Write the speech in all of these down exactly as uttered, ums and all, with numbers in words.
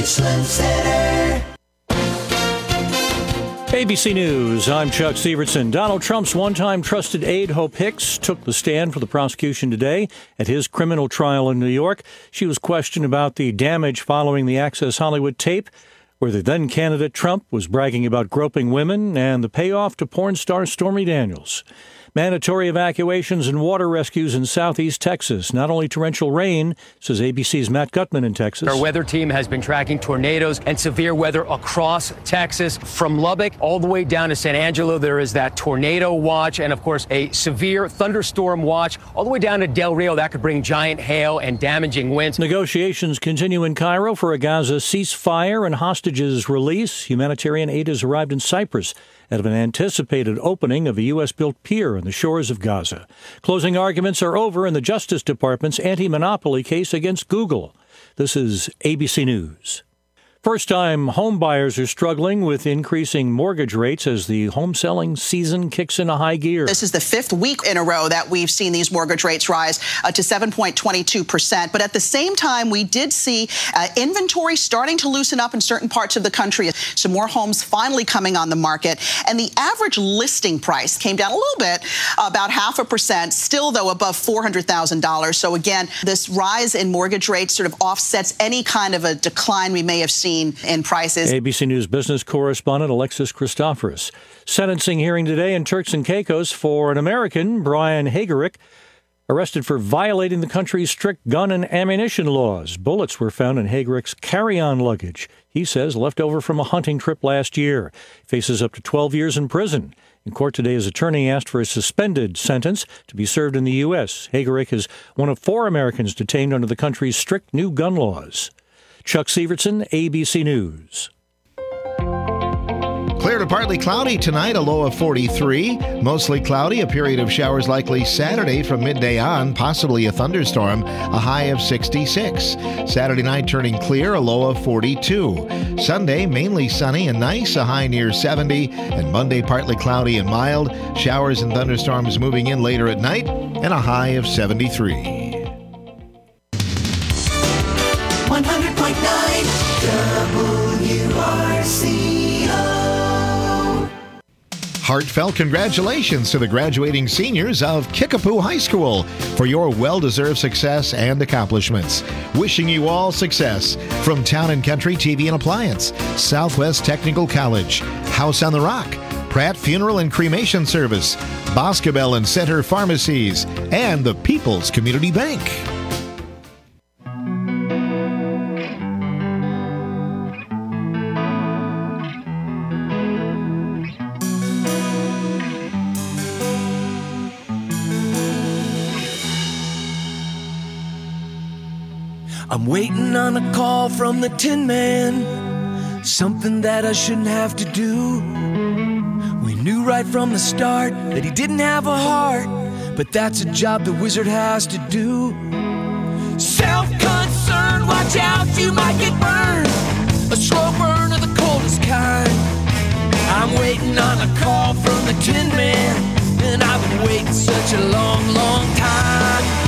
Richland Center. A B C News, I'm Chuck Severson. Donald Trump's one-time trusted aide, Hope Hicks, took the stand for the prosecution today at his criminal trial in New York. She was questioned about the damage following the Access Hollywood tape, where the then-candidate Trump was bragging about groping women, and the payoff to porn star Stormy Daniels. Mandatory evacuations and water rescues in southeast Texas. Not only torrential rain, says A B C's Matt Gutman in Texas. Our weather team has been tracking tornadoes and severe weather across Texas. From Lubbock all the way down to San Angelo, there is that tornado watch and, of course, a severe thunderstorm watch all the way down to Del Rio. That could bring giant hail and damaging winds. Negotiations continue in Cairo for a Gaza ceasefire and hostages release. Humanitarian aid has arrived in Cyprus out of an anticipated opening of a U S-built pier on the shores of Gaza. Closing arguments are over in the Justice Department's anti-monopoly case against Google. This is A B C News. First-time home buyers are struggling with increasing mortgage rates as the home selling season kicks into high gear. This is the fifth week in a row that we've seen these mortgage rates rise uh, to seven point two two percent. But at the same time, we did see uh, inventory starting to loosen up in certain parts of the country. Some more homes finally coming on the market. And the average listing price came down a little bit, about half a percent, still, though, above four hundred thousand dollars. So, again, this rise in mortgage rates sort of offsets any kind of a decline we may have seen in prices. A B C News business correspondent Alexis Christoforous. Sentencing hearing today in Turks and Caicos for an American, Brian Hagerick, arrested for violating the country's strict gun and ammunition laws. Bullets were found in Hagerick's carry-on luggage, he says, left over from a hunting trip last year. He faces up to twelve years in prison. In court today, his attorney asked for a suspended sentence to be served in the U S. Hagerick is one of four Americans detained under the country's strict new gun laws. Chuck Severson, A B C News. Clear to partly cloudy tonight, a low of forty-three. Mostly cloudy, a period of showers likely Saturday from midday on, possibly a thunderstorm, a high of sixty-six. Saturday night turning clear, a low of forty-two. Sunday, mainly sunny and nice, a high near seventy. And Monday, partly cloudy and mild. Showers and thunderstorms moving in later at night, and a high of seventy-three. one hundred point nine W R C O. Heartfelt congratulations to the graduating seniors of Kickapoo High School for your well-deserved success and accomplishments. Wishing you all success from Town and Country T V and Appliance, Southwest Technical College, House on the Rock, Pratt Funeral and Cremation Service, Boscobel and Center Pharmacies, and the People's Community Bank. I'm waiting on a call from the Tin Man, something that I shouldn't have to do. We knew right from the start that he didn't have a heart, but that's a job the wizard has to do. Self-concerned, watch out, you might get burned, a slow burn of the coldest kind. I'm waiting on a call from the Tin Man, and I've been waiting such a long, long time.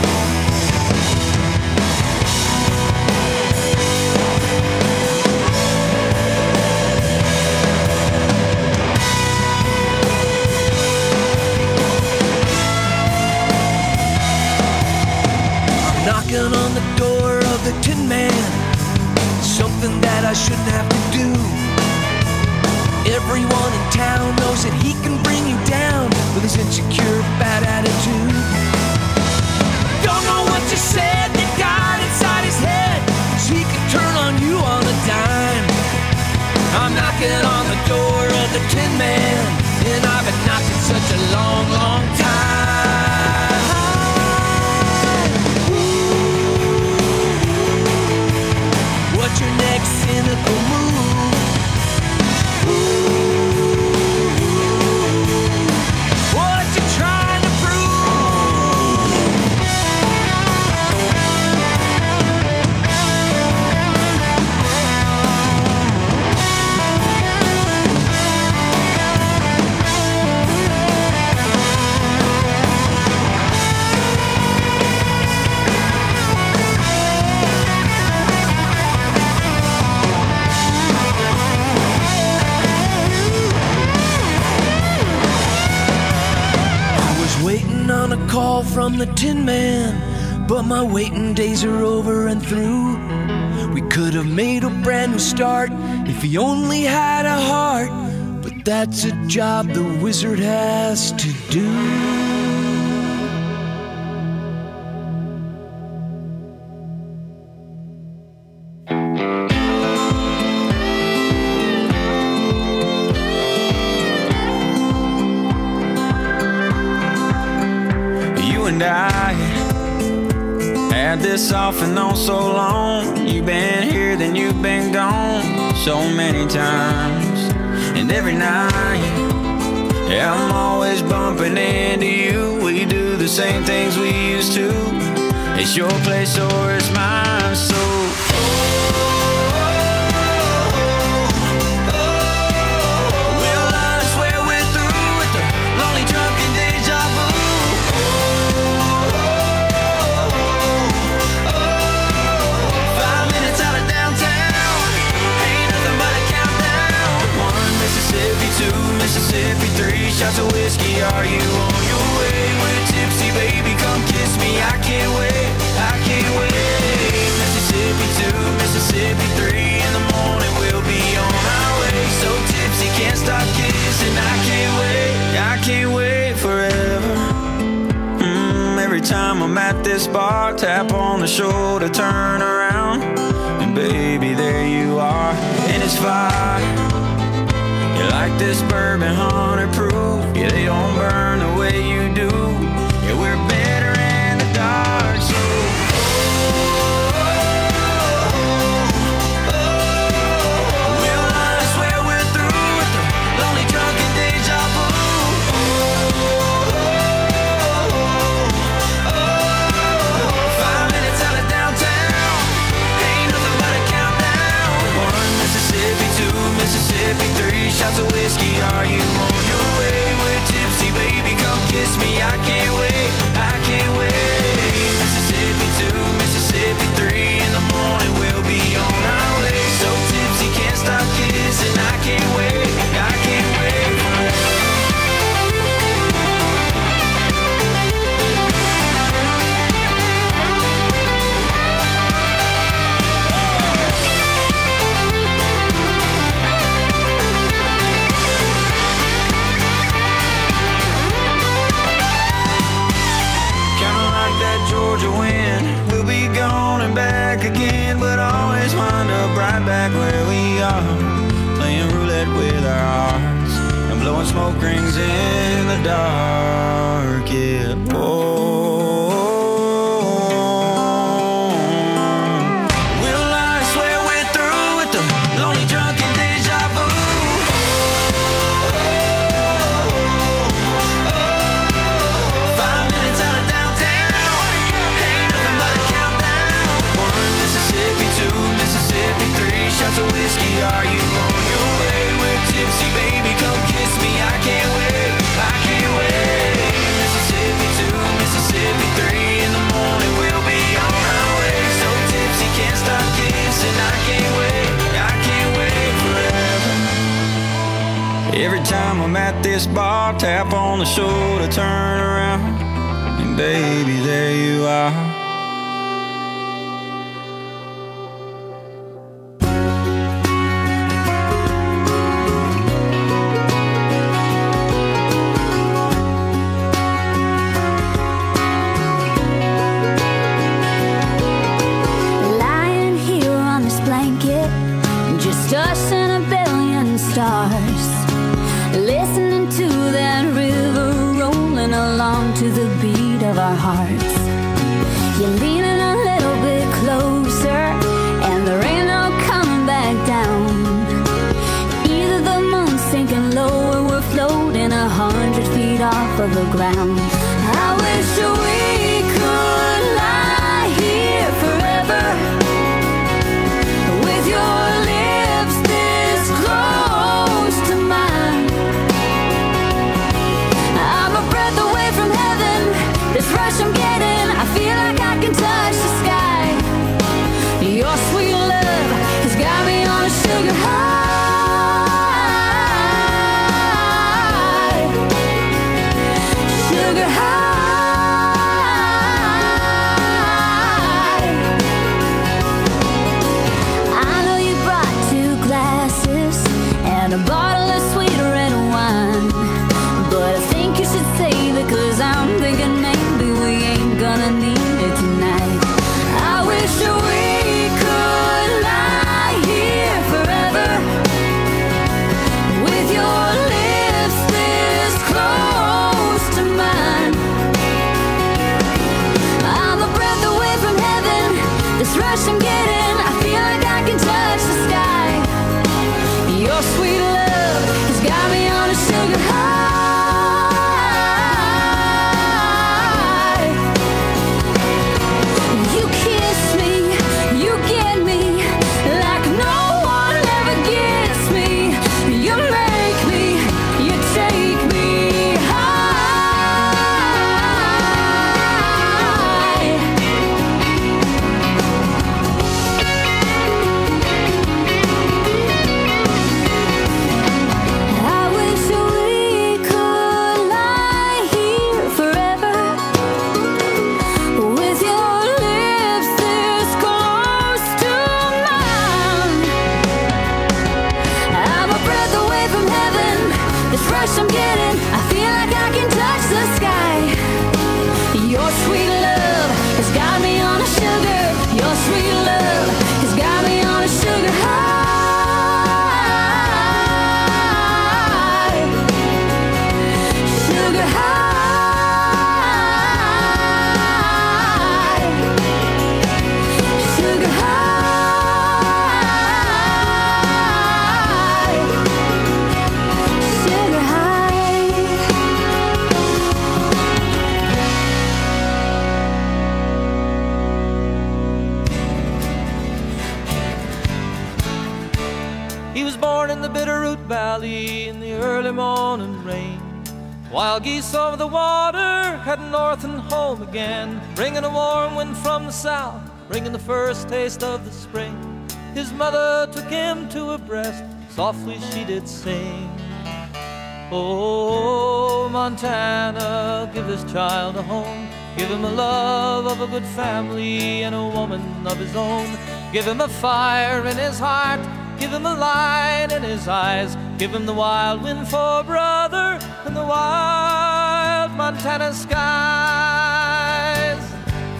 Knocking on the door of the Tin Man, something that I shouldn't have to do. Everyone in town knows that he can bring you down with his insecure, bad attitude. Don't know what you said that got inside his head, so he could turn on you on a dime. I'm knocking on the door of the Tin Man, and I've been knocking such a long, long time. What's your next cynical move? What you trying to prove? on a call from the Tin Man, but my waiting days are over and through. We could have made a brand new start if he only had a heart, but that's a job the wizard has to do. You and I had this off and on so long. You've been here, then you've been gone so many times. And every night, yeah, I'm always bumping into you. We do the same things we used to. It's your place or it's mine, so Mississippi, three shots of whiskey. Are you on your way? We're tipsy, baby, come kiss me. I can't wait, I can't wait. Mississippi two, Mississippi three. In the morning we'll be on our way. So tipsy, can't stop kissing. I can't wait, I can't wait forever. Mm, every time I'm at this bar, tap on the shoulder, turn around, and baby, there you are, and it's fire. You like this bourbon hundred proof. Yeah, they don't burn the way you do. Yeah, we're better in the dark, so we'll I swear we're through with the lonely drunken deja vu. Five minutes out of downtown, ain't nothing but a countdown. One Mississippi, two Mississippi, three shots of whiskey. Are you on your way? We're tipsy, baby, come kiss me. I can't wait, I can't wait. Mississippi two, Mississippi three. In the morning we'll be on our way. So tipsy, can't stop kissing. I can't wait, I can't wait forever. Georgia wind, we'll be gone and back again, but always wind up right back where we are, playing roulette with our hearts and blowing smoke rings in the dark. Yeah, oh, we'll I swear we're through with the lonely drunken deja vu. Five minutes out of downtown, Mississippi three shots of whiskey. Are you on your way? We're tipsy, baby, come kiss me. I can't wait, I can't wait. Mississippi two, Mississippi three. In the morning we'll be on our way. So tipsy, can't stop kissing. I can't wait, I can't wait forever. Every time I'm at this bar, tap on the shoulder, turn around, and baby, there you are. To the beat of our hearts, you're leaning a little bit closer, and there ain't no coming back down. Either the moon's sinking low, or we're floating a hundred feet off of the ground. I wish we could lie here forever, with your lips this close to mine. I'm a breath away from heaven. This rush I'm getting, I feel like I can touch the sky. Your sweet love has got me on a sugar high. Sugar I'm getting. I feel like I can touch the sky. Your sweet love has got me on a sugar. Your sweet love has got me on a sugar high. Sugar high. Sugar high. Sugar high. He was born in the Bitterroot Valley in the early morning rain. Wild geese over the water, heading north and home again, bringing a warm wind from the south, bringing the first taste of the spring. His mother took him to her breast, softly she did sing. Oh, Montana, give this child a home. Give him a love of a good family and a woman of his own. Give him a fire in his heart, give him a light in his eyes. Give him the wild wind for brother and the wild Montana skies.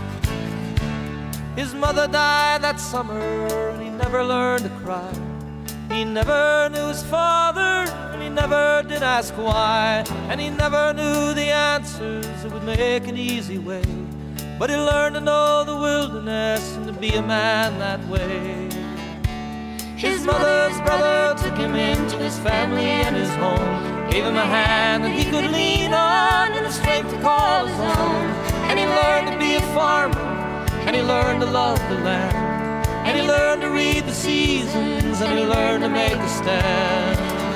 His mother died that summer and he never learned to cry. He never knew his father and he never did ask why. And he never knew the answers that would make an easy way. But he learned to know the wilderness and to be a man that way. His mother's brother took him into his family and his home, gave him a hand that he could lean on and a strength to call his own. And he learned to be a farmer, and he learned to love the land, and he learned to read the seasons, and he learned to make a stand.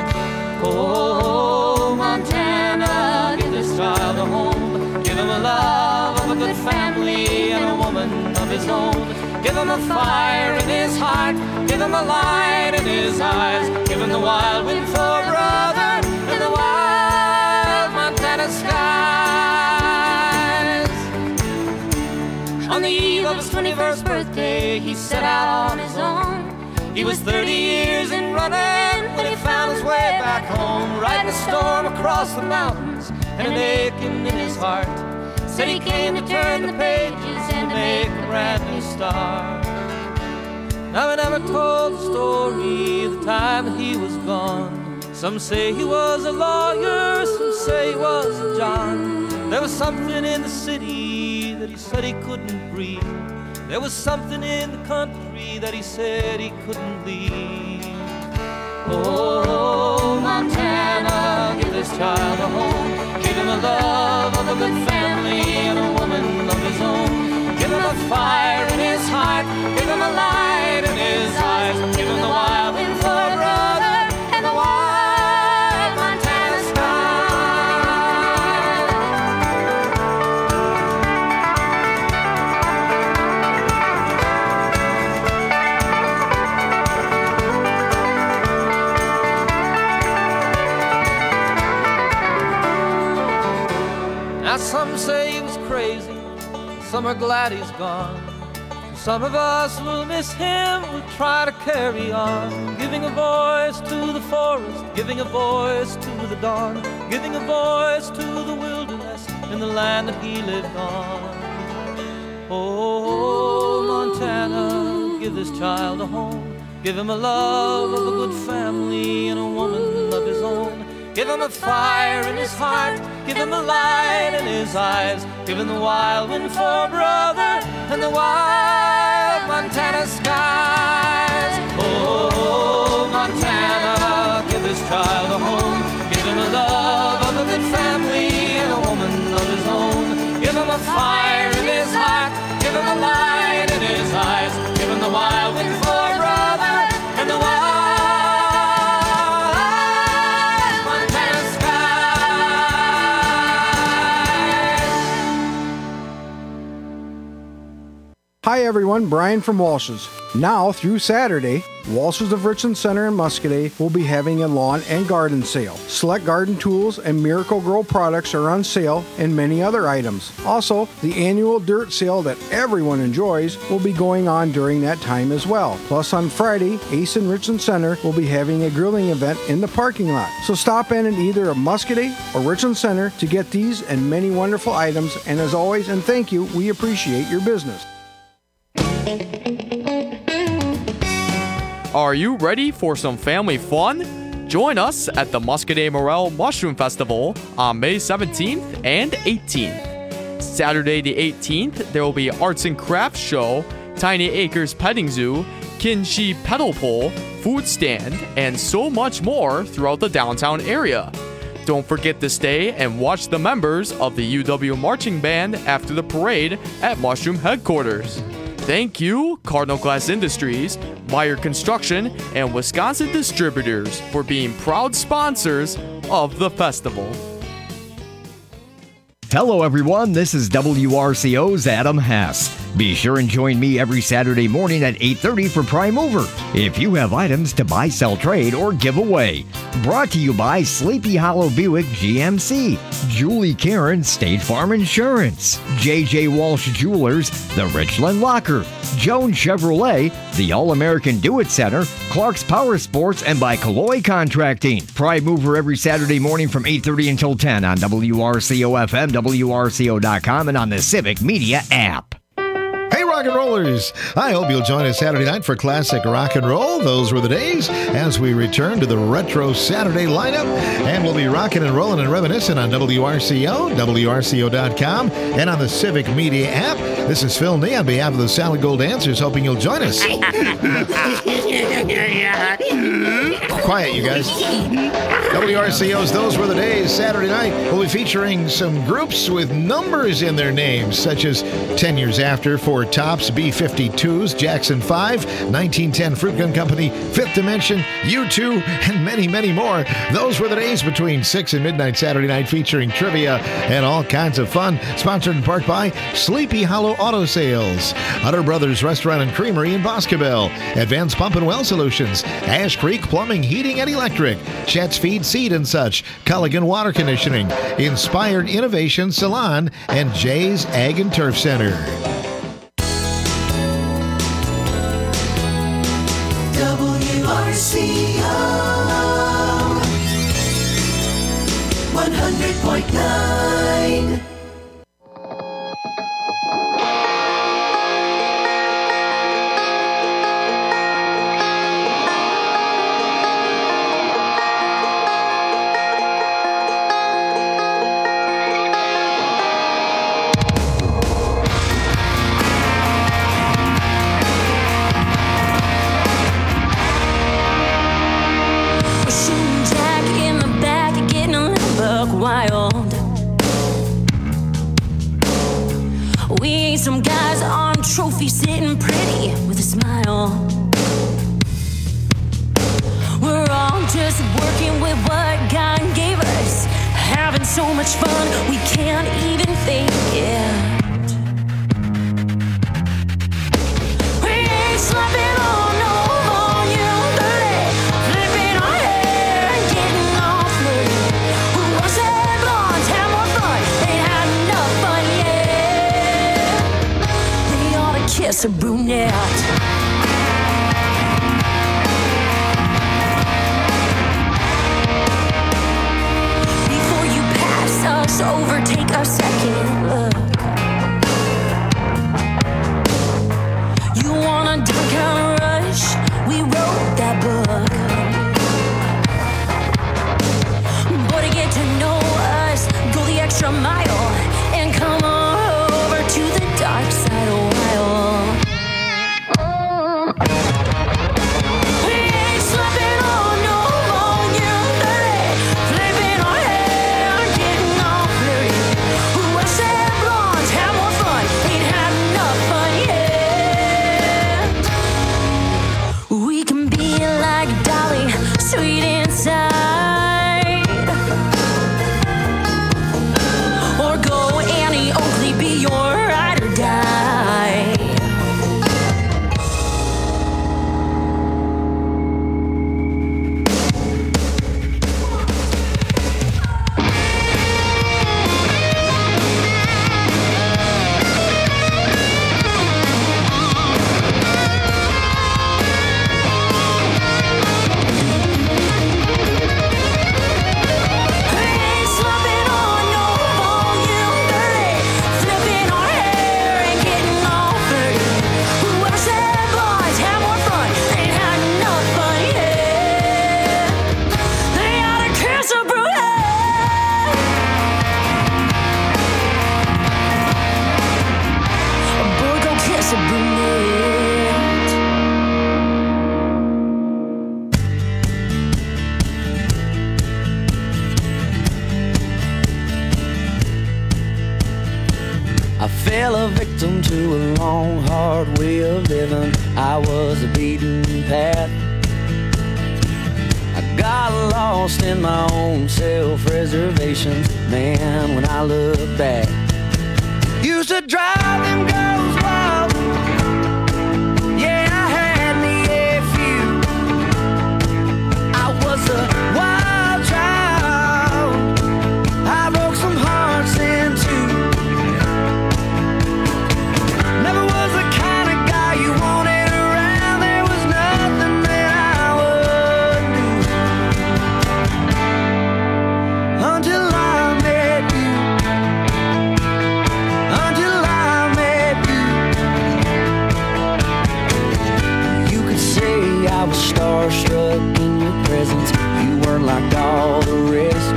Oh, Montana, give this child a home. Give him a love of a good family and a woman of his own. Give him a fire in his heart, give him a light in his eyes. Give him the wild wind for brother and the wild Montana skies. On the eve of his twenty-first birthday, he set out on his own. He was thirty years in running when he found his way back home, riding a storm across the mountains and an aching in his heart. Said he came to turn the pages and to make a brand new start. Now he never told the story of the time that he was gone. Some say he was a lawyer, some say he was a John. There was something in the city that he said he couldn't breathe. There was something in the country that he said he couldn't leave. Oh, Montana, give this child a home. Give him a love of a good family and a woman of his own. Give him a fire in his heart, give him a light in his eyes. Give him the wild wind for brother and the wild Montana Now some say he was crazy, some are glad he's gone. Some of us will miss him, we'll try to carry on, giving a voice to the forest, giving a voice to the dawn, giving a voice to the wilderness in the land that he lived on. Oh, Montana, give this child a home. Give him a love of a good family and a woman of his own. Give him a fire in his heart, give him a light in his eyes. Give him the wild wind for brother and the wild Montana skies. Oh, Montana, give this child a home. Give him a love of a good family and a woman of his own. Give him a fire in his heart, give him a light in his eyes. Give him the wild wind for brother and the wild Montana skies. Hi everyone, Brian from Walsh's. Now through Saturday, Walsh's of Richland Center in Muscoda will be having a lawn and garden sale. Select garden tools and Miracle Grow products are on sale and many other items. Also, the annual dirt sale that everyone enjoys will be going on during that time as well. Plus on Friday, Ace in Richland Center will be having a grilling event in the parking lot. So stop in at either Muscoda or Richland Center to get these and many wonderful items. And as always, and thank you, we appreciate your business. Are you ready for some family fun? Join us at the Muscoda Morel Mushroom Festival on May seventeenth and eighteenth. Saturday the eighteenth, there will be Arts and Crafts Show, Tiny Acres Petting Zoo, Kinshi Pedal Pole, food stand, and so much more throughout the downtown area. Don't forget to stay and watch the members of the U W Marching Band after the parade at Mushroom Headquarters. Thank you, Cardinal Glass Industries, Meyer Construction, and Wisconsin Distributors for being proud sponsors of the festival. Hello everyone, this is W R C O's Adam Hess. Be sure and join me every Saturday morning at eight thirty for Prime Mover if you have items to buy, sell, trade, or give away. Brought to you by Sleepy Hollow Buick G M C, Julie Karen State Farm Insurance, J J Walsh Jewelers, The Richland Locker, Jones Chevrolet, the All-American Do-It Center, Clark's Power Sports, and by Calloy Contracting. Prime Mover every Saturday morning from eight thirty until ten on W R C O F M, W R C O dot com, and on the Civic Media app. Hey, rock and rollers! I hope you'll join us Saturday night for classic rock and roll. Those were the days as we return to the Retro Saturday lineup. And we'll be rocking and rolling and reminiscing on W R C O, W R C O dot com, and on the Civic Media app. This is Phil Nee on behalf of the Solid Gold Dancers, hoping you'll join us. Quiet, you guys. W R C O's Those Were the Days Saturday night will be featuring some groups with numbers in their names, such as ten years After, Four Tops, B fifty-twos, Jackson five, nineteen ten Fruit Gun Company, Fifth Dimension, U two, and many, many more. Those were the days between six and midnight Saturday night, featuring trivia and all kinds of fun. Sponsored in part by Sleepy Hollow Auto Sales, Hutter Brothers Restaurant and Creamery in Boscobel, Advanced Pump and Well Solutions, Ash Creek Plumbing, Heating, and Electric, Chet's Feed, Seed and Such, Culligan Water Conditioning, Inspired Innovation Salon, and Jay's Ag and Turf Center. W R C O one hundred point nine. Wild. We ain't some guys on trophy sitting pretty with a smile. We're all just working with what God gave us, having so much fun we can't even think it. We ain't slapping on no volume thirty, flipping our hair and getting all flirty. Who wants that blonde, have more fun? Ain't had enough fun yet. We ought to kiss a brunette. Before you pass us over, take a second look. You wanna don't count a rush? We wrote that book. But to get to know us, go the extra mile and come on over to the dark side a while. fell a victim to a long, hard way of living. I was a beaten path. I got lost in my own self-reservations. Man, when I look back, used to drive them girls wild. Yeah, I had me a few. I was a wild child. I broke some hearts in two. Never was the kind of guy you wanted around. There was nothing that I would do until I met you. Until I met you. You could say I was starstruck in your presence. You weren't like all the rest.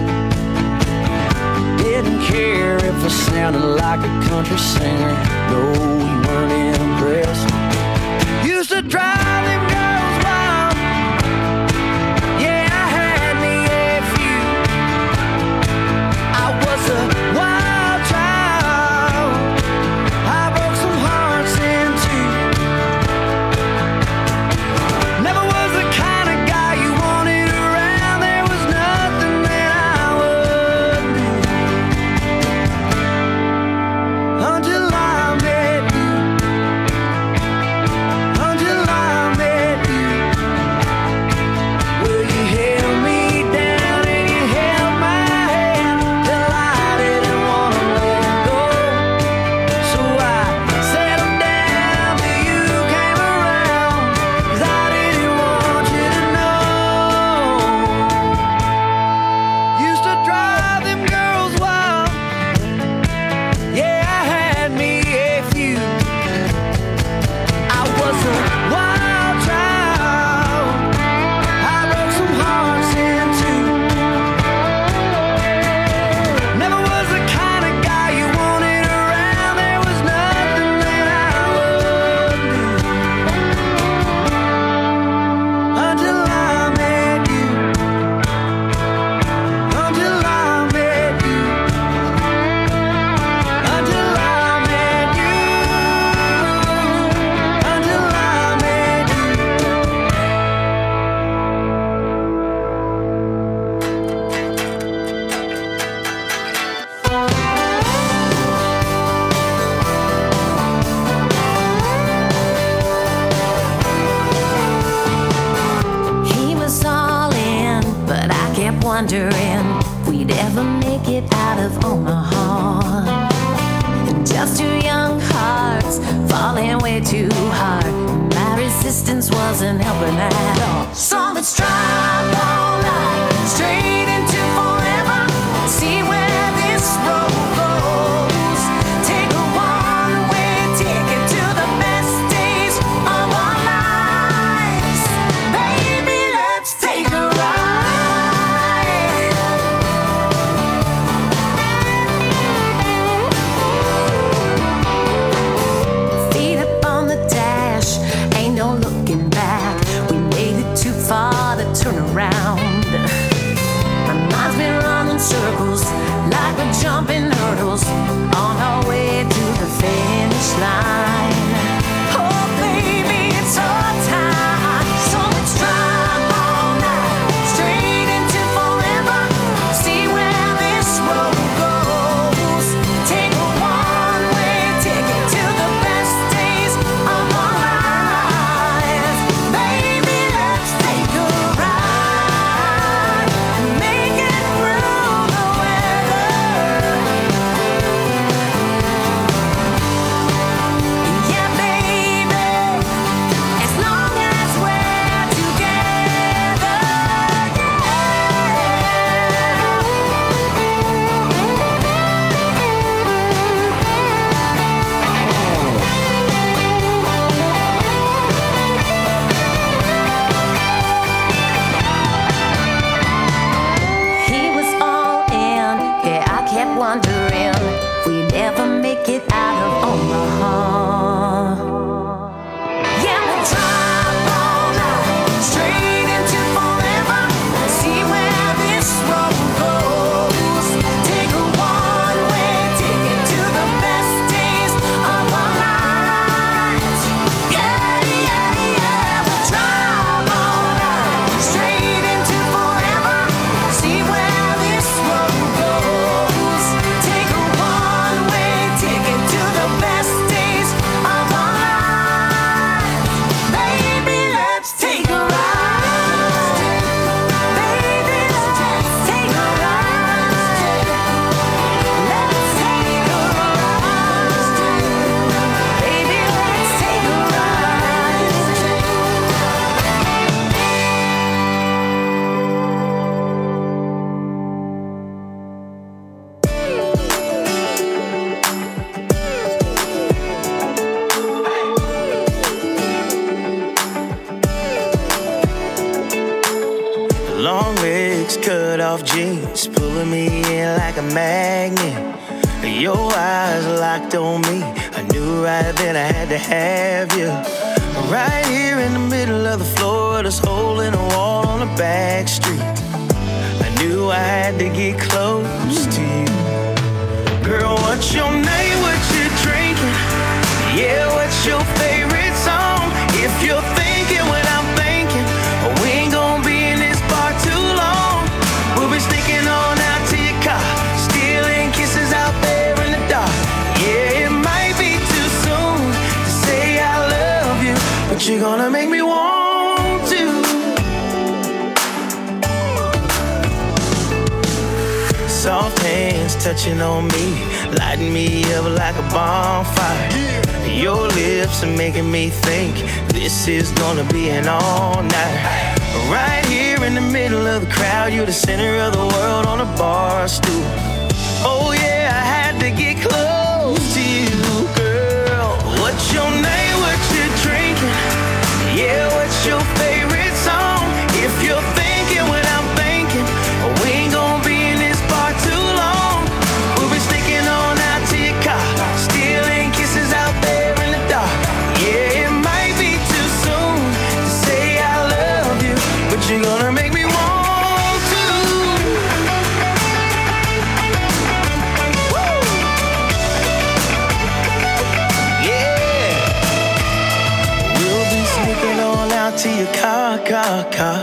Didn't care if I sounded like a country singer. No, you weren't impressed. Used to drive them girls wild. Yeah, I had me a few. I was a wild child. I broke some hearts in two. Never was the kind of guy you wanted around. There was nothing that I would do until I met you. Until I met you. Well, you held me down and you held my hand till I didn't want to let go. So I settled down till you came around, 'cause I didn't want you to know. Used to drive them girls wild. Yeah, I had me a few. I was a wild child. I broke some hearts in two. Never was the kind of guy you wanted around. There was nothing that I would do until I met you. Until I met you. Until I met you. Until I met you. He was all in, but I kept wondering if we'd ever make it out of Omaha. And just two young hearts falling way too hard. My resistance wasn't helping at all. So let's drive all night straight into forever. See where this road goes. Take a one-way ticket to the best days of our lives. Baby, let's take a ride. Feet up on the dash, ain't no looking back. We made it too far to turn around. My mind's been running circles like we're jumping hurdles on our way to the finish line. Oh, baby, it's our time. So let's drive all night straight into forever. See where this road goes. Take a one-way ticket to the best days of our lives. Baby, let's take a ride and make it through the weather. me in like a magnet. Your eyes locked on me. I knew right then I had to have you. Right here in the middle of the floor, this hole in the wall on the back street. I knew I had to get close to you. Girl, what's your name? What you drinking? Yeah, what's your favorite song? If you're thinking what I'm thinking, we ain't gonna be in this bar too long. We'll be sneaking on out to your car, stealing kisses out there in the dark. Yeah, it might be too soon to say I love you, but you're gonna make me want to. Soft hands touching on me, lighting me up like a bonfire. Your lips are making me think this is gonna be an all-nighter. Right here in the middle of the crowd, you're the center of the world on a bar stool. Oh yeah, I had to get close to you, girl. What's your name? What you drinking? Yeah, what's your favorite song? If you're thinking what I'm thinking, we ain't gonna be in this bar too long. We'll be sneaking on out to your car, stealing kisses out there in the dark. Yeah, it might be too soon to say I love you, but you're gonna make me want to. Woo! Yeah, we'll be sneaking on out to your car, car, car,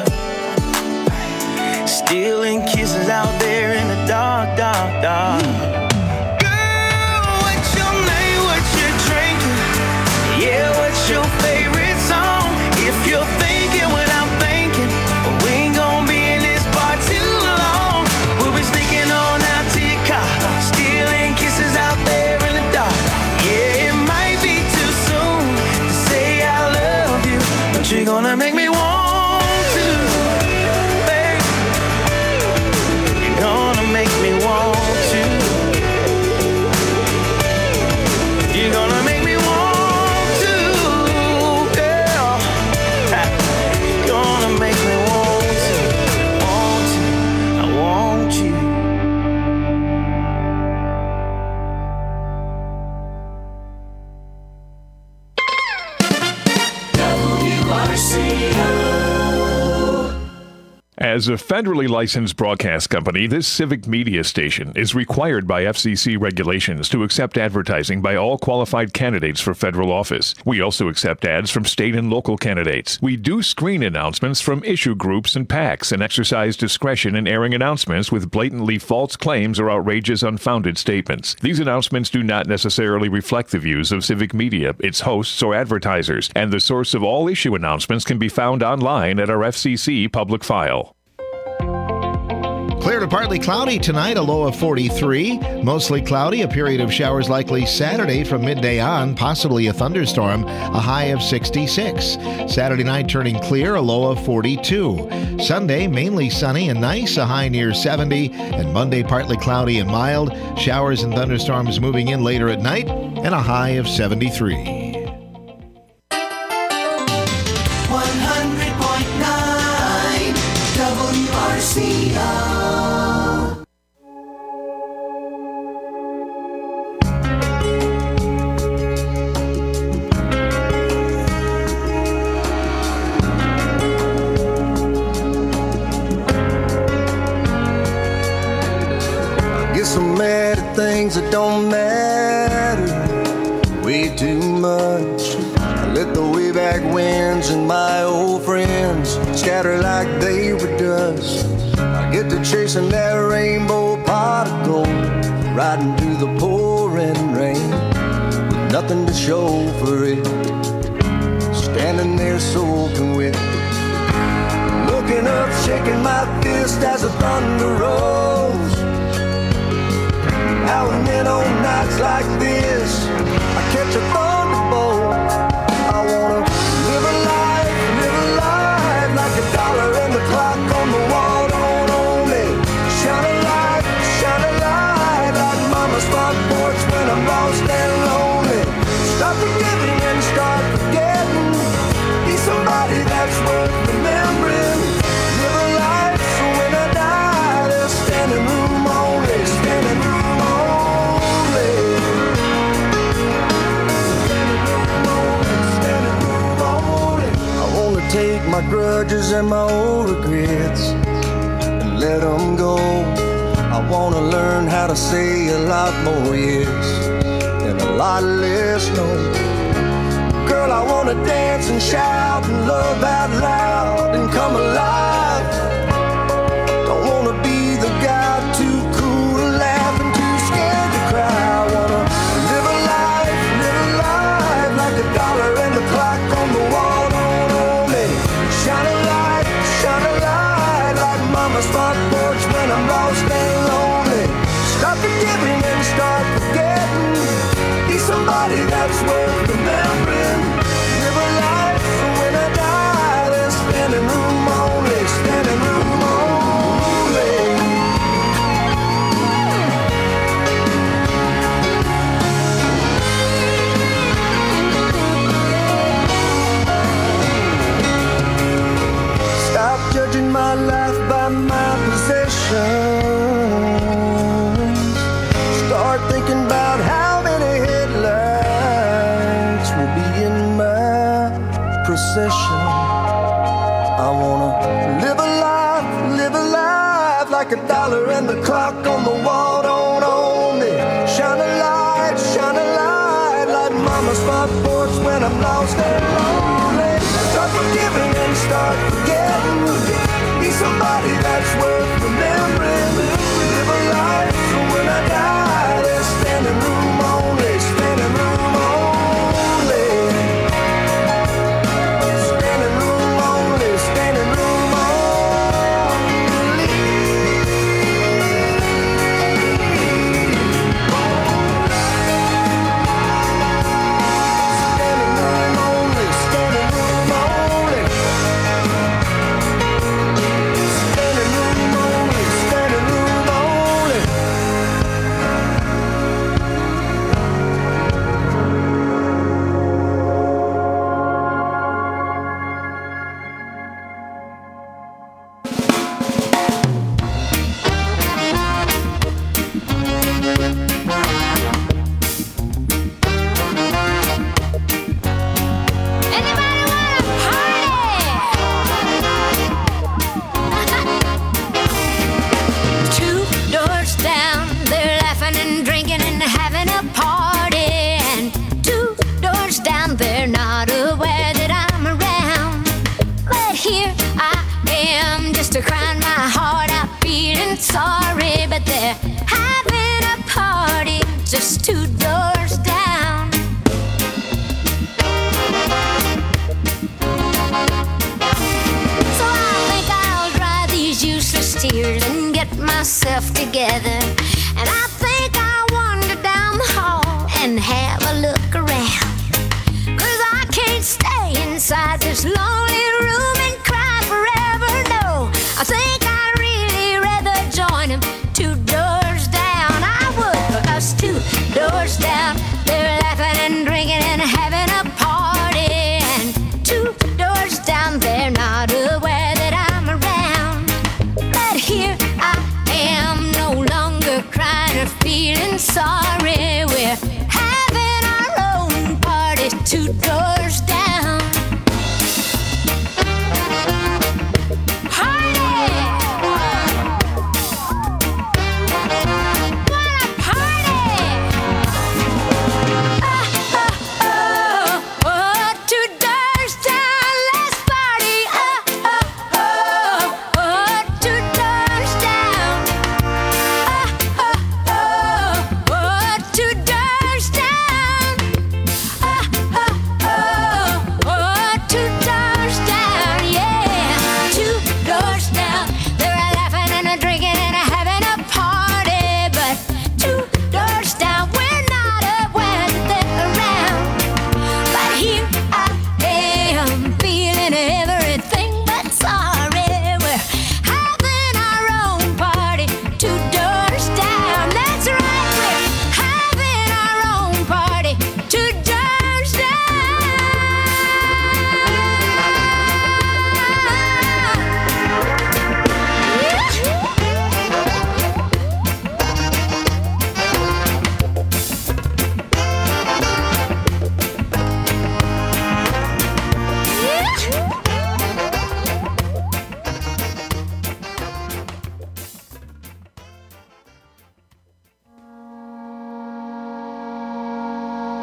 stealing kisses out there in the dark, dark, dark. Girl, what's your name? What you drinking? Yeah, what's your favorite song? If you're thinking what I'm thinking, we ain't gonna be in this bar too long. We'll be sneaking on out to your car, stealing kisses out there in the dark. Yeah, it might be too soon to say I love you, but you're gonna make me want to, babe. You're gonna make me want to. You're gonna make me want to, girl. You're gonna make me want to, want to. I want you. W R C O. As a federally licensed broadcast company, this civic media station is required by F C C regulations to accept advertising by all qualified candidates for federal office. We also accept ads from state and local candidates. We do screen announcements from issue groups and PACs and exercise discretion in airing announcements with blatantly false claims or outrageous unfounded statements. These announcements do not necessarily reflect the views of civic media, its hosts, or advertisers, and the source of all issue announcements can be found online at our F C C public file. Clear to partly cloudy tonight, a low of forty-three. Mostly cloudy, a period of showers likely Saturday from midday on, possibly a thunderstorm, a high of sixty-six. Saturday night turning clear, a low of forty-two. Sunday, mainly sunny and nice, a high near seventy. And Monday, partly cloudy and mild, showers and thunderstorms moving in later at night, and a high of seventy-three. one hundred point nine W R C O. I'm mad at things that don't matter way too much. I let the way back winds and my old friends scatter like they were dust. I get to chasing that rainbow pot of gold, riding through the pouring rain with nothing to show for it, standing there soaking wet, looking up, shaking my fist as the thunder rolls. Now and then on nights like this, I catch a thunderbolt. I wanna live a life, live a life like a dollar and the clock on the wall don't own me. Shine a light, shine a light like mama's front porch when I'm lost and lonely. Stop forgiving and start forgetting. Be somebody that's worth remembering. Live a life so when I die, there's standing room on my grudges and my old regrets and let them go. I wanna learn how to say a lot more yes and a lot less no. Girl, I wanna dance and shout and love out loud and come alive. Don't wanna be the guy too cool to laugh and too scared to cry. I wanna live a life, live a life like a dollar and the clock on the wall. Don't owe me. Shine a light, shine a light like mama's front porch when I'm lost and lonely. Stop forgiving and start forgetting. Be somebody that's worth remembering. Live a life so when I die there's standing room only, standing room only. Stop judging my life by my possessions. Start thinking about how many headlights will be in my procession. I wanna live a life, live a life like a dollar and the clock on the wall don't owe me. Shine a light, shine a light like mama's front porch when I'm lost and lonely. Start forgiving and start forgetting. Be somebody that's worth remembering. Live a life so when I die there's standing room only, standing room only. Standing room only, standing room only. Standing room only, standing room only. Standing room only, standing room only. Two doors down, they're laughing and drinking and having a party. And two doors down, they're not aware that I'm around. But here I am, just a crying my heart out, feeling sorry. But they're having a party just two doors down. So I think I'll dry these useless tears and get myself together. And I think I'll wander down the hall and have a look around. Cause I can't stay inside this lonely room and cry forever, no. I think I'd really rather join them two doors down. I would, because two doors down, they're laughing and drinking and having a party. And two doors down, they're not aware that I'm around. But here I am, no longer crying or feeling sorry. We're having our own party two doors down. Party! What a party! Oh, oh, oh, oh, two doors down, let's party. Oh, oh, oh, oh, two doors down. Oh, oh, oh, oh,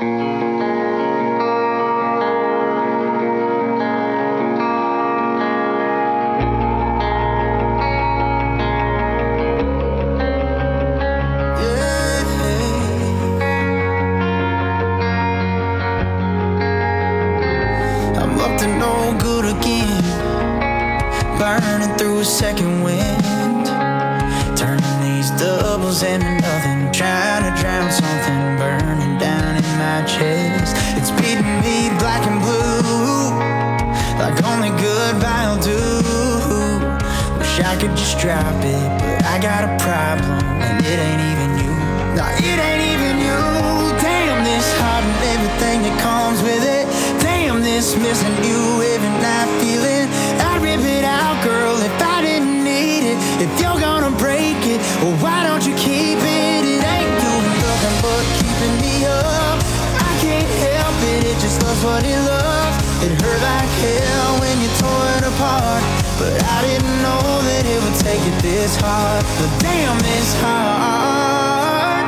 I'm up to no good again, burning through a second wind, turning these doubles into nothing, trying to drown something burning down in my chest. It's beating me black and blue, like only goodbye will do. Wish I could just drop it, but I got a problem, and it ain't even you. No, it ain't even you. Damn, this heart and everything that comes with it. Damn, this missing you every night feeling. I'd rip it out, girl, if I didn't need it. If you're gonna break it, well, why don't you keep it? It ain't doing nothing but keeping me up. I can't help it, it just loves what it loves. It hurt like hell when you tore it apart, but I didn't know that it would take it this hard. But damn, it's hard.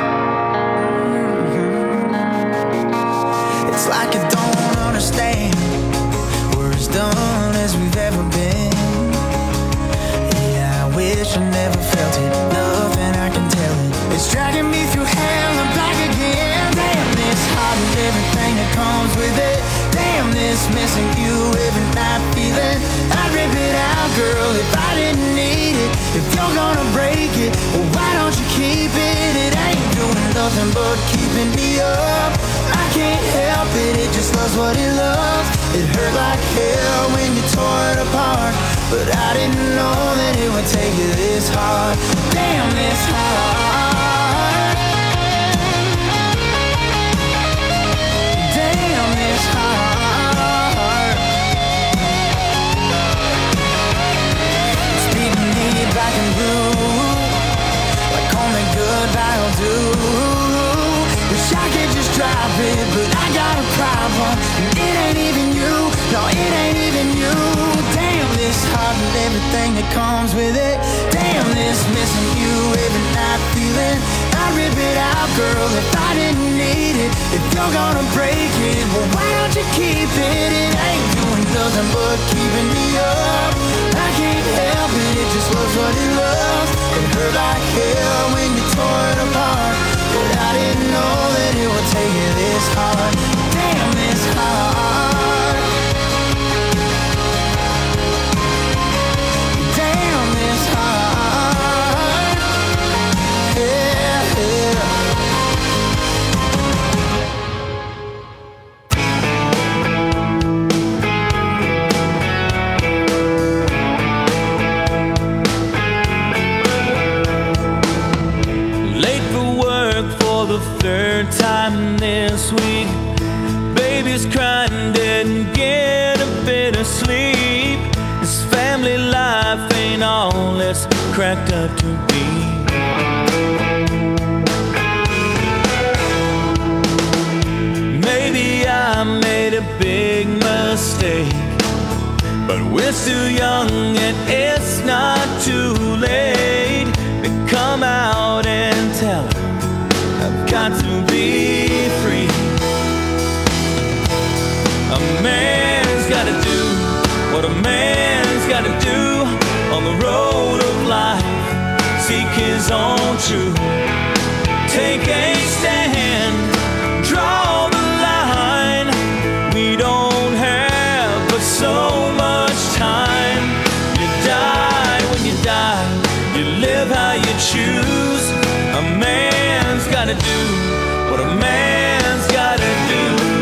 Mm-hmm. It's like you don't understand. We're as done as we've ever been. Yeah, I wish I never felt it. Nothing I can tell it. It's dragging me through hell and back again. Damn, this heart and everything that comes with it. Damn, this missing you every night feeling. I'd rip it out, girl, if I didn't need it. If you're gonna break it, well, why don't you keep it? It ain't doing nothing but keeping me up. I can't help it, it just loves what it loves. It hurt like hell when you tore it apart, but I didn't know that it would take you this hard. Damn, this hard. Damn, this hard. It's beating me black and blue, like only goodbye will do. Wish I could just drop it, but I got a problem, and it ain't even you. No, it ain't even you. Damn, this heart and everything that comes with it. Damn, this missing you every night feeling. I'd rip it out, girl, if I didn't need it. If you're gonna break it, well, why don't you keep it? It ain't doing nothing but keeping me up. I can't help it, it just loves what it loves. It hurt like hell when you tore it apart, but I didn't know that it would take you this hard. Damn, this hard. Damn, this hard. Yeah, yeah. Late for work for the third time this week. Baby's crying, didn't get a bit of sleep. This family life ain't all it's cracked up to be. Maybe I made a big mistake, but we're still young and it's not too late to come out and tell her I've got to be free. A man's gotta do what a man's gotta do on the road of life. Seek his own truth, take a stand, draw the line. We don't have but so much time. You die when you die, you live how you choose. A man's gotta do what a man's gotta do.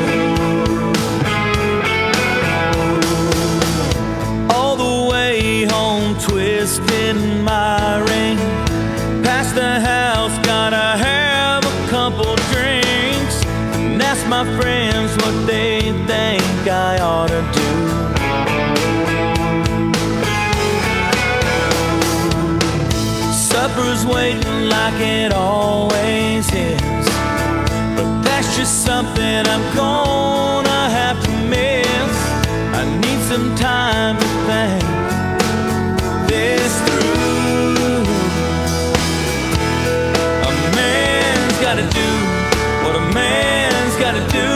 All the way home, twisting my ring. Past the house, gotta have a couple drinks, and ask my friends what they think I ought to do. Supper's waiting like it always is, but that's just something I'm gonna have to miss. I need some time to think this through. A man's gotta do what a man's gotta do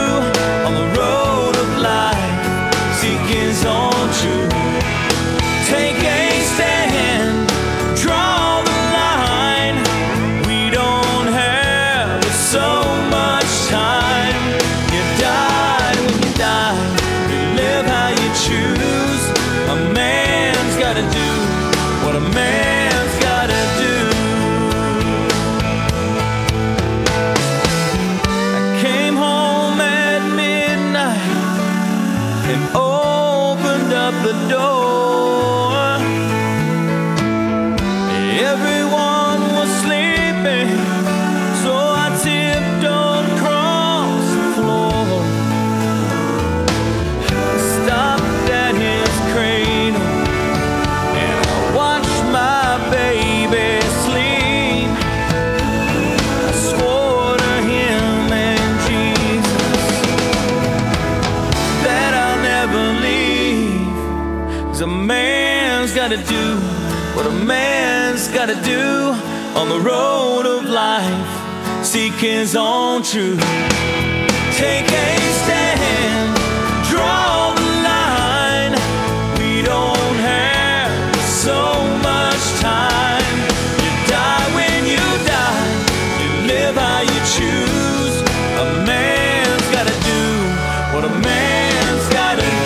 do what a man's gotta do on the road of life. Seek his own truth. Take a stand, draw the line. We don't have so much time. You die when you die. You live how you choose. A man's gotta do what a man's gotta do.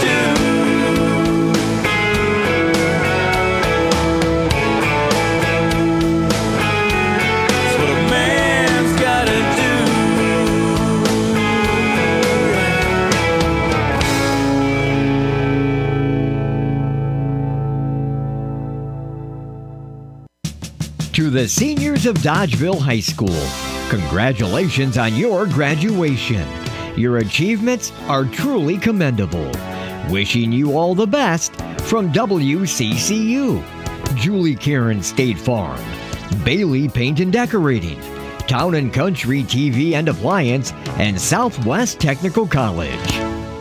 It's what a man's gotta do. To the seniors of Dodgeville High School, congratulations on your graduation. Your achievements are truly commendable. Wishing you all the best from W C C U, Julie Karen State Farm, Bailey Paint and Decorating, Town and Country T V and Appliance, and Southwest Technical College.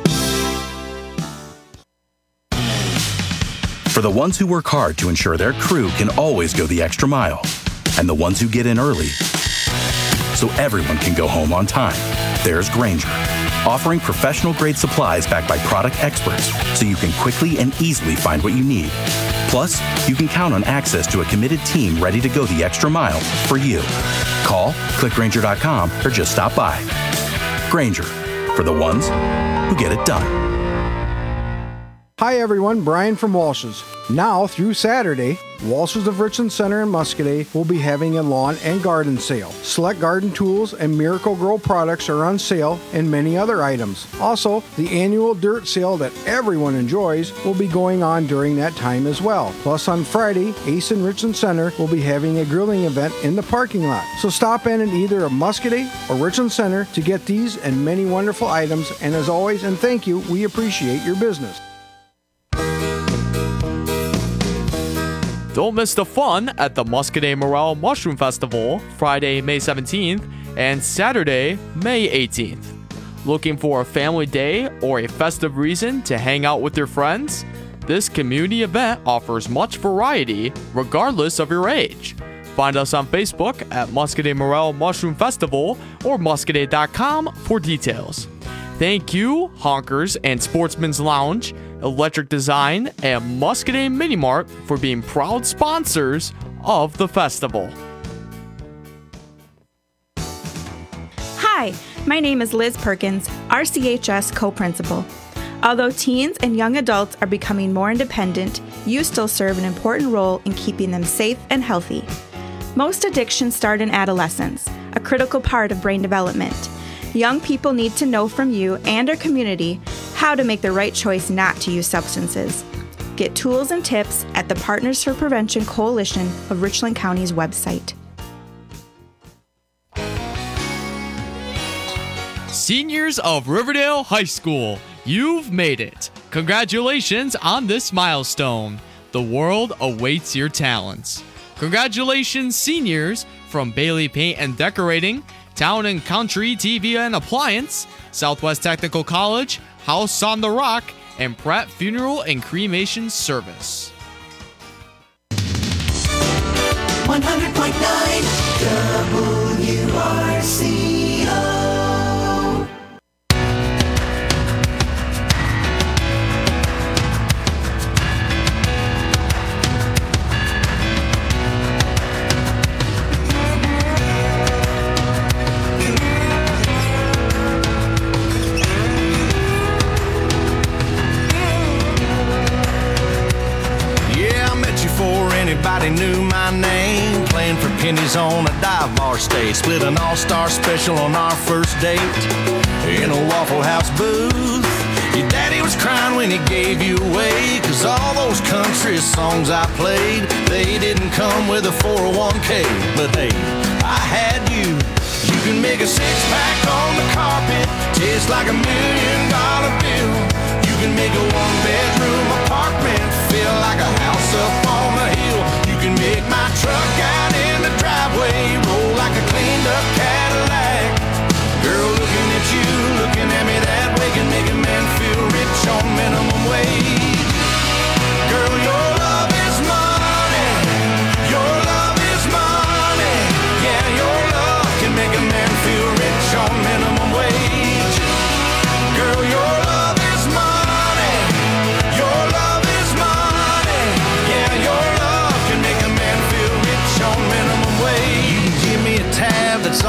For the ones who work hard to ensure their crew can always go the extra mile, and the ones who get in early so everyone can go home on time, there's Grainger, offering professional-grade supplies backed by product experts so you can quickly and easily find what you need. Plus, you can count on access to a committed team ready to go the extra mile for you. Call, click Grainger dot com, or just stop by. Grainger, for the ones who get it done. Hi everyone, Brian from Walsh's. Now through Saturday, Walsh's of Richland Center in Muscoda will be having a lawn and garden sale. Select garden tools and Miracle Grow products are on sale and many other items. Also, the annual dirt sale that everyone enjoys will be going on during that time as well. Plus on Friday, Ace in Richland Center will be having a grilling event in the parking lot. So stop in in either of Muscoda or Richland Center to get these and many wonderful items, and as always, and thank you, we appreciate your business. Don't miss the fun at the Muscoda Morel Mushroom Festival, Friday, May seventeenth, and Saturday, May eighteenth. Looking for a family day or a festive reason to hang out with your friends? This community event offers much variety, regardless of your age. Find us on Facebook at Muscoda Morel Mushroom Festival or muscoda dot com for details. Thank you, Honkers and Sportsman's Lounge, Electric Design, and Muscoda Mini Mart for being proud sponsors of the festival. Hi, my name is Liz Perkins, R C H S co-principal. Although teens and young adults are becoming more independent, you still serve an important role in keeping them safe and healthy. Most addictions start in adolescence, a critical part of brain development. Young people need to know from you and our community how to make the right choice not to use substances. Get tools and tips at the Partners for Prevention Coalition of Richland County's website. Seniors of Riverdale High School, you've made it. Congratulations on this milestone. The world awaits your talents. Congratulations, seniors, from Bailey Paint and Decorating, Town and Country T V and Appliance, Southwest Technical College, House on the Rock, and Pratt Funeral and Cremation Service. one hundred point nine W R C O. Anybody knew my name, playing for pennies on a dive bar stage. Split an all-star special on our first date in a Waffle House booth. Your daddy was crying when he gave you away, cause all those country songs I played, they didn't come with a four oh one k. But hey, I had you. You can make a six-pack on the carpet taste like a million dollar bill. You can make a one-bedroom apartment feel like a house up on the hill. You can make my truck out in the driveway roll like a cleaned up Cadillac. Girl, looking at you, looking at me that way can make a man feel rich on minimum wage. Girl, your love is money.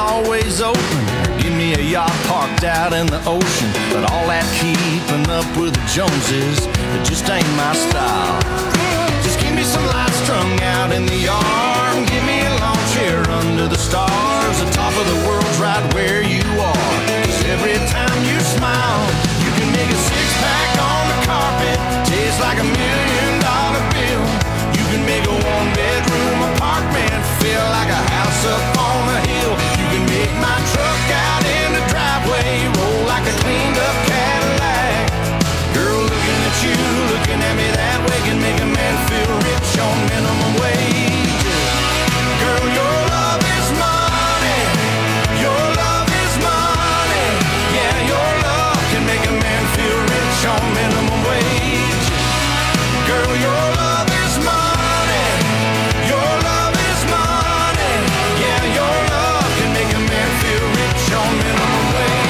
always open. Give me a yacht parked out in the ocean. But all that keeping up with the Joneses, it just ain't my style. Just give me some lights strung out in the yard. Give me a lawn chair under the stars. The top of the world's right where you are. 'Cause every time you smile, you can make a six-pack on the carpet taste like a million dollar bill. You can make a one-bedroom apartment feel like a house up on a hill. You can make my truck out in the driveway roll like a cleaned up Cadillac. Girl, looking at you, looking at me that way can make a man feel rich on minimum wage. Girl, your love is money. Your love is money. Yeah, your love can make a man feel rich on minimum wage. Girl, your love is money. Your love is money. Yeah, your love can make a man feel rich on minimum wage.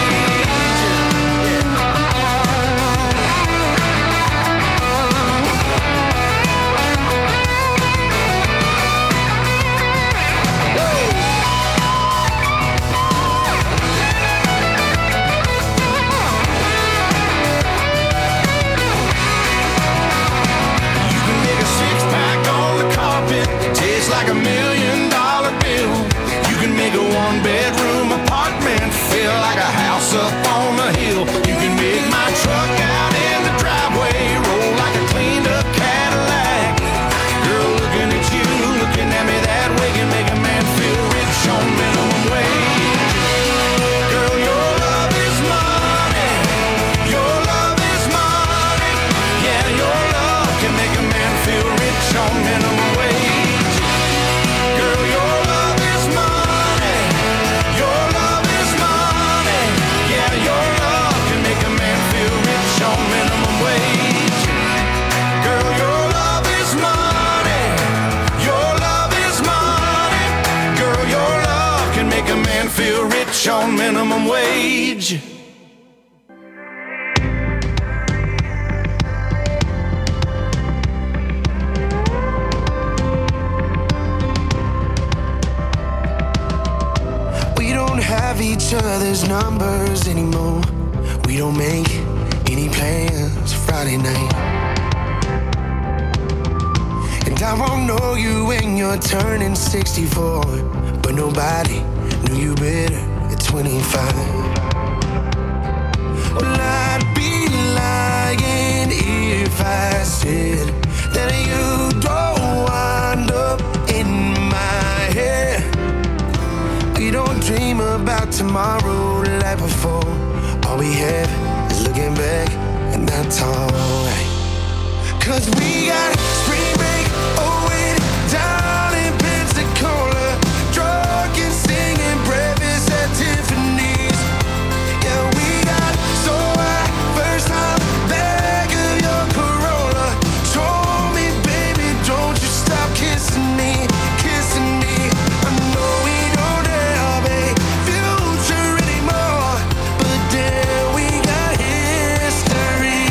Tastes like a million dollar bill. You can make a one bedroom apartment feel like a house up on a hill. You can make my truck out in the driveway roll like a cleaned up Cadillac. Girl, looking at you, looking at me that way can make a man feel rich on minimum wage. Girl, your love is money. Your love is money. Yeah, your love can make a man feel rich on minimum wage. Girl, your love is money. Your love is money. Yeah, your love can make a man feel rich on minimum wage. Girl, your love is money. Your love is money. Girl, your love can make a man feel rich on minimum wage. Have each other's numbers anymore. We don't make any plans Friday night. And I won't know you when you're turning sixty-four, but nobody knew you better at twenty-five. Well, I'd be lying if I said that you don't wind up in my head. We don't dream about tomorrow like before. All we have is looking back, and that's alright. 'Cause we got spring break, oh, and down in Pensacola, drunk and singing breakfast at Tiffany's. Yeah, we got so high, first time back of your Corolla. Told me, baby, don't you stop kissing me, kissing me. I know we don't have a future anymore, but then we got history.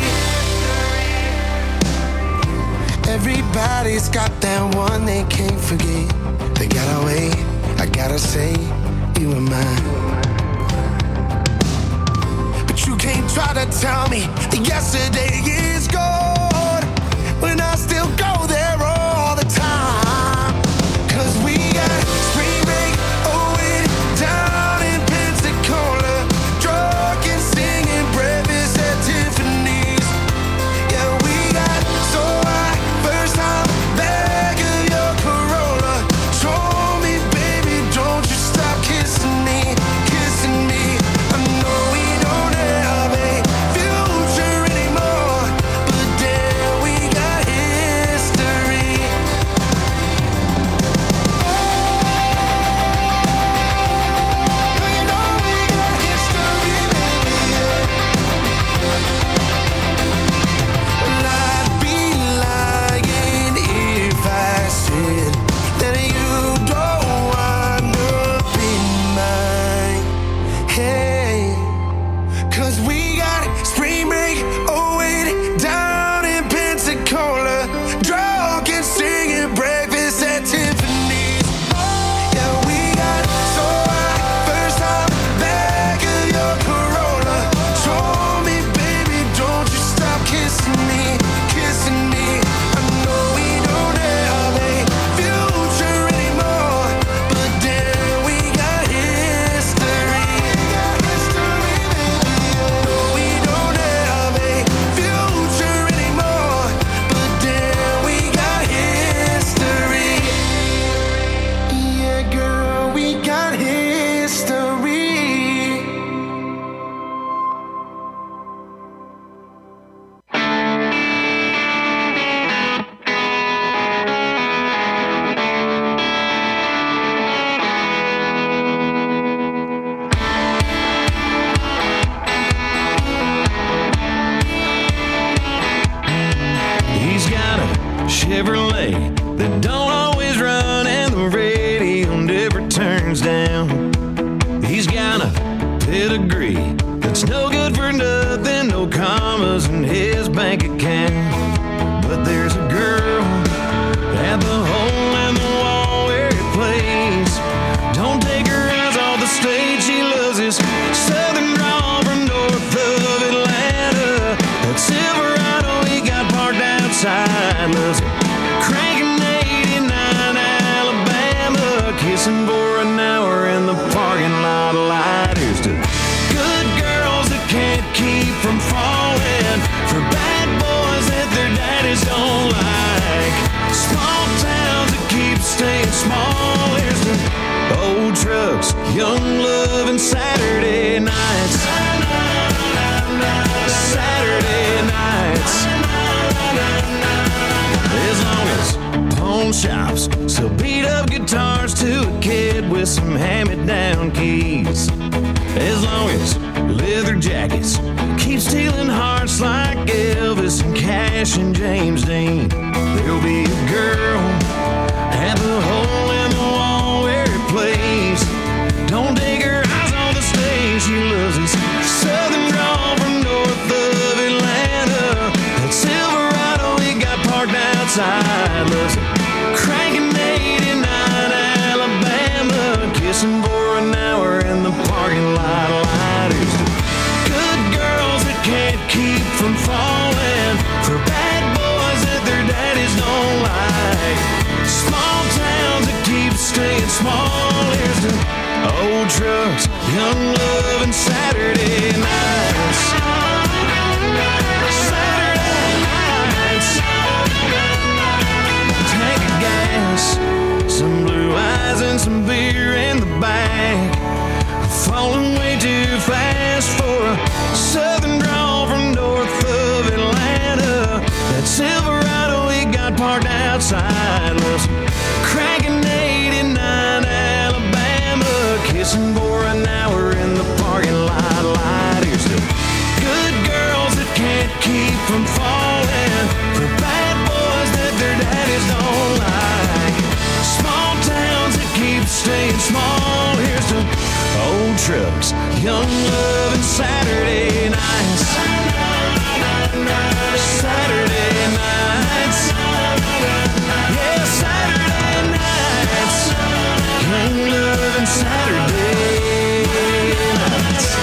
Everybody's got that one they can't forget. They gotta wait, I gotta say, you and mine. But you can't try to tell me that yesterday is gone when I still go there all the time. 'Cause we got spring break, oh, and down in Pensacola, drunk and singing breakfast at Tiffany's. Yeah, we got so high, first time back of your Corolla. Told me, baby, don't you stop kissing me, kissing me. I know we don't have a future anymore, that don't always run and the radio never turns down. He's got a pedigree that's no good for nothing, no commas in his bank account. But there's a girl at the hole in the wall where he plays. Don't take her eyes off the stage, she loves his southern drawl from north of Atlanta. That Silverado he got parked outside, loves it cranking eighty-nine Alabama, kissing for an hour in the parking lot light. Here's to good girls that can't keep from falling, for bad boys that their daddies don't like, small towns that keep staying small. Here's to old trucks, young love, and Saturday nights. Saturday nights. As long as pawn shops sell beat up guitars to a kid with some hand-me-down keys, as long as leather jackets keep stealing hearts like Elvis and Cash and James Dean, there'll be a girl at the hole in the wall where he plays. Don't take her eyes on the stage, she loves his southern drawl from north of Atlanta. That Silverado he got parked outside, loves it cranking eighty-nine Alabama, kissing for an hour in the parking lot lighters. Good girls that can't keep from falling, for bad boys that their daddies don't like, small towns that keep staying small. Here's to old trucks, young love, and Saturday nights. Saturday nights. Tank of gas, some blue eyes, and some beer in the back. Falling way too fast for a southern drawl from north of Atlanta. That Silverado he got parked outside was cranking eighty-nine Alabama, kissing for an hour in the parking lot light. Here's to good girls that can't keep from falling, for bad boys that their daddies don't like, small towns that keep staying small. Here's to old trucks, young love, and Saturday nights. Saturday nights. Yeah, Saturday nights. Young love and Saturday nights.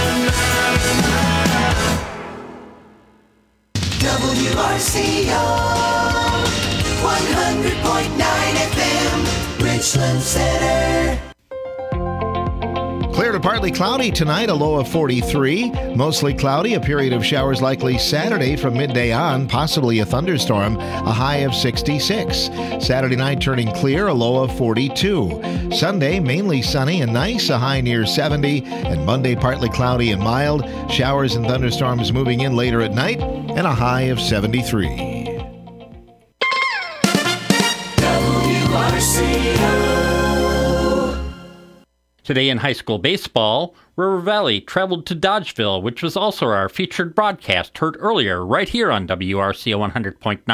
W R C O one hundred point nine F M, Richland Center. Clear to partly cloudy tonight, a low of forty-three. Mostly cloudy, a period of showers likely Saturday from midday on, possibly a thunderstorm, a high of sixty-six. Saturday night turning clear, a low of forty-two. Sunday, mainly sunny and nice, a high near seventy. And Monday, partly cloudy and mild, showers and thunderstorms moving in later at night, and a high of seventy-three. W R C O. Today in high school baseball, River Valley traveled to Dodgeville, which was also our featured broadcast heard earlier right here on W R C O one hundred point nine.